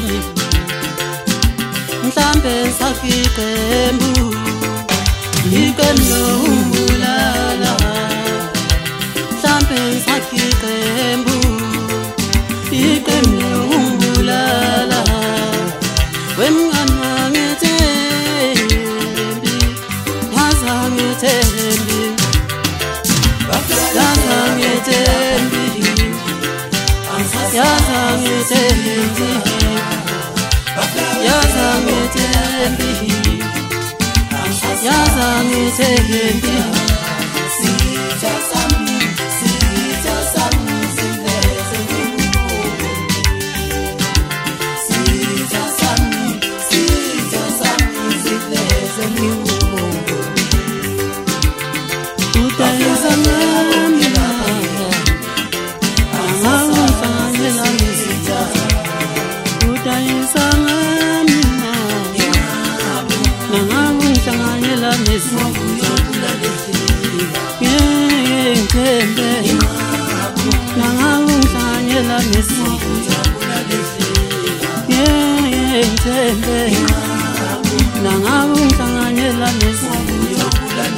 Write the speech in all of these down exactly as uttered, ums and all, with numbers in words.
sami mhlambe sakiqembu iqembu umbulala mhlambe sakiqembu iqembu umbulala wemngana ngithembi yaza ngithembi yaza ngithembi yaza ngithembi yaza ngithembi yaza ngithembi sitha sami sitha sami sileze sitha sami sitha sami sileze utayisa ngami angangifanyela ngisitha utayisa ngami nangangifanyela ngisitha ngithembe nangangifanyela ngisitha ngithembe nangangifanyela ngisitha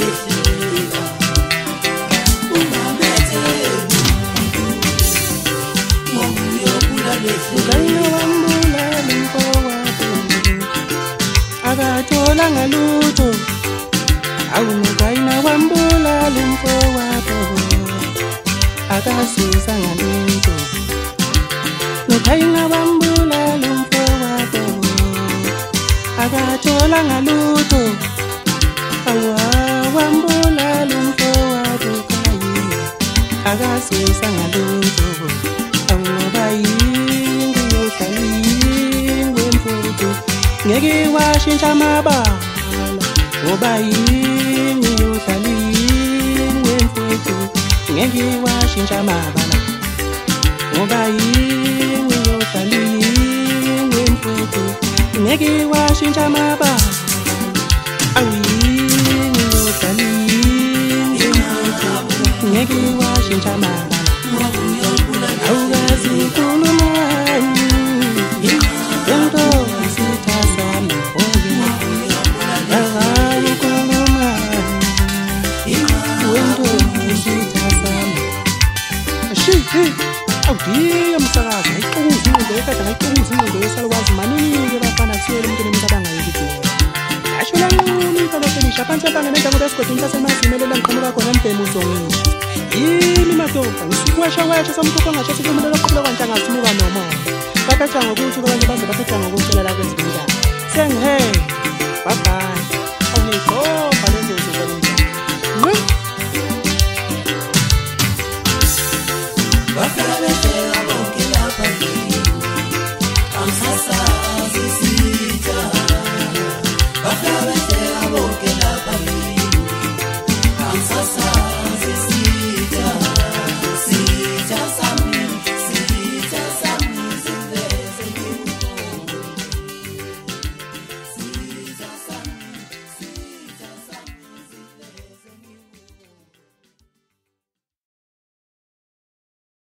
akathola ngalutho awunokayina wambula limfowabo akasiza ngalutho nokayina wambula limfowabo akathola ngalutho awa wambula limfowabo kayina akasiza ngalutho awunobayini yohlali wemfudu ngeke washintsha amabala ngoba yini uhlalini wemfuthu ngeke washintsha amabala ngoba yini uhlalini wemfuthu ngeke washintsha amabala awuyini uhlalini wemfuthu ngeke washintsha amabala awukazi khuluma yento sitha sami awudiya msakazi ayiqunguza ingqondo ekade ngayiqunguza ingqondo yesalukwazi maningi bafana kusiyela emntwini emicabanga yekudinga asho lanquni kalofelisha phansi ebanga nendawo besigodini sasemazimela ngiqhamuka khona embhemu uzongisho yimi madoda ngisikweshawesha samthupha ngashathi kumele loqhubula kwantanga simuka nomoya baphetha ngokuthi abantu baze baphetha ngokuhlelela kwezindaba sengihe bye bye awuyigqoba lezo zinto Bakala betela bonke lapha kimi Amsasazi sitha Bakala